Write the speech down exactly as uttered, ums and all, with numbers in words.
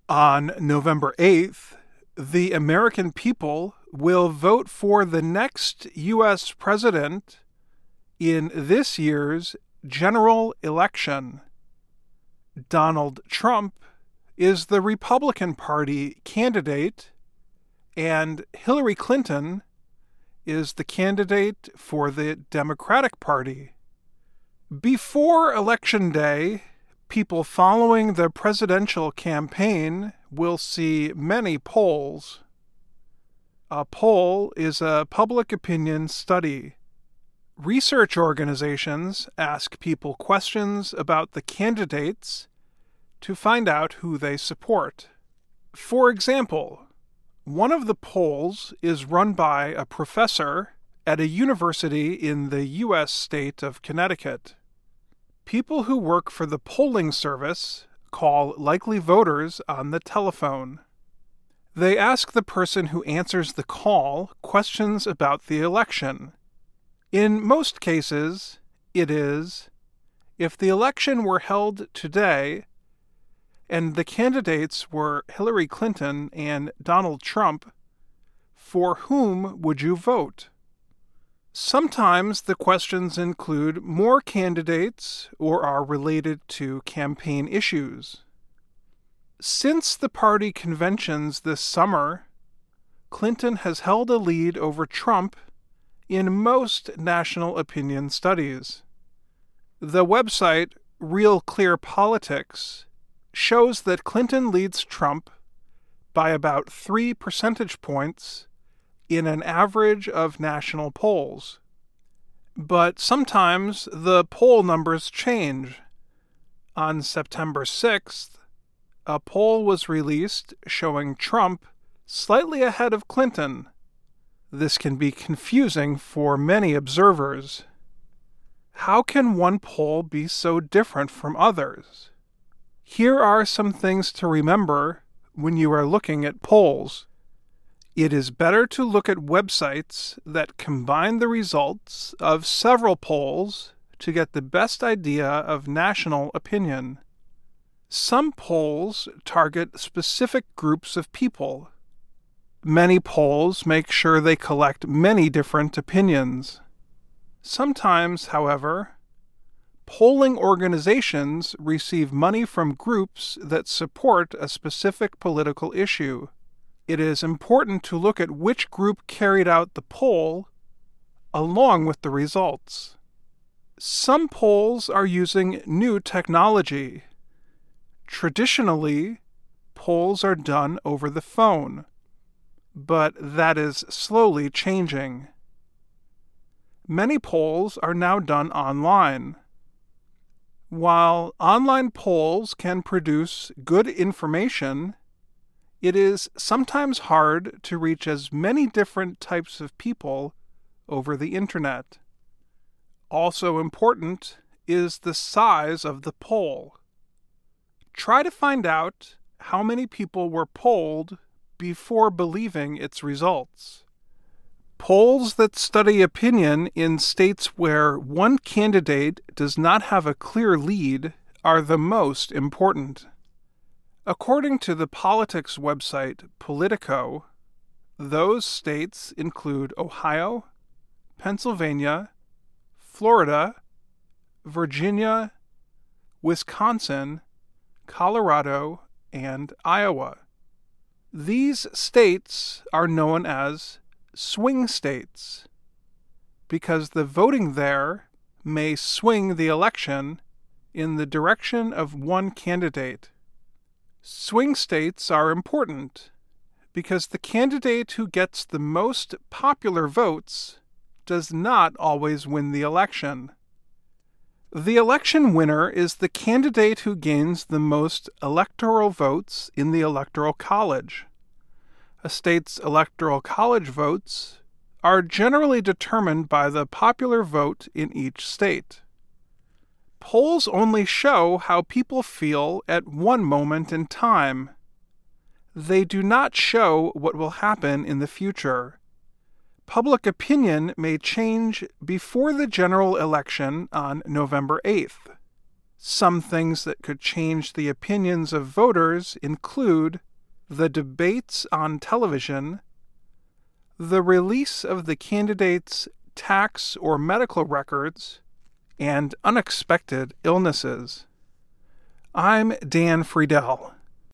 On November eighth, the American people will vote for the next U S president in this year's general election. Donald Trump is the Republican Party candidate, and Hillary Clinton is the candidate for the Democratic Party. Before Election Day, people following the presidential campaign will see many polls. A poll is a public opinion study. Research organizations ask people questions about the candidates to find out who they support. For example, one of the polls is run by a professor at a university in the U S state of Connecticut. People who work for the polling service call likely voters on the telephone. They ask the person who answers the call questions about the election. In most cases, it is, if the election were held today and the candidates were Hillary Clinton and Donald Trump, for whom would you vote? Sometimes the questions include more candidates or are related to campaign issues. Since the party conventions this summer, Clinton has held a lead over Trump in most national opinion studies. The website Real Clear Politics shows that Clinton leads Trump by about three percentage points in an average of national polls. But sometimes the poll numbers change. On September sixth, a poll was released showing Trump slightly ahead of Clinton. This can be confusing for many observers. How can one poll be so different from others? Here are some things to remember when you are looking at polls. It is better to look at websites that combine the results of several polls to get the best idea of national opinion. Some polls target specific groups of people. Many polls make sure they collect many different opinions. Sometimes, however, polling organizations receive money from groups that support a specific political issue. It is important to look at which group carried out the poll along with the results. Some polls are using new technology. Traditionally, polls are done over the phone, but that is slowly changing. Many polls are now done online. While online polls can produce good information, it is sometimes hard to reach as many different types of people over the internet. Also important is the size of the poll. Try to find out how many people were polled before believing its results. Polls that study opinion in states where one candidate does not have a clear lead are the most important. According to the politics website Politico, those states include Ohio, Pennsylvania, Florida, Virginia, Wisconsin, Colorado, and Iowa. These states are known as swing states because the voting there may swing the election in the direction of one candidate. Swing states are important because the candidate who gets the most popular votes does not always win the election. The election winner is the candidate who gains the most electoral votes in the Electoral College. A state's Electoral College votes are generally determined by the popular vote in each state. Polls only show how people feel at one moment in time. They do not show what will happen in the future. Public opinion may change before the general election on November eighth. Some things that could change the opinions of voters include the debates on television, the release of the candidates' tax or medical records, and unexpected illnesses. I'm Dan Friedel.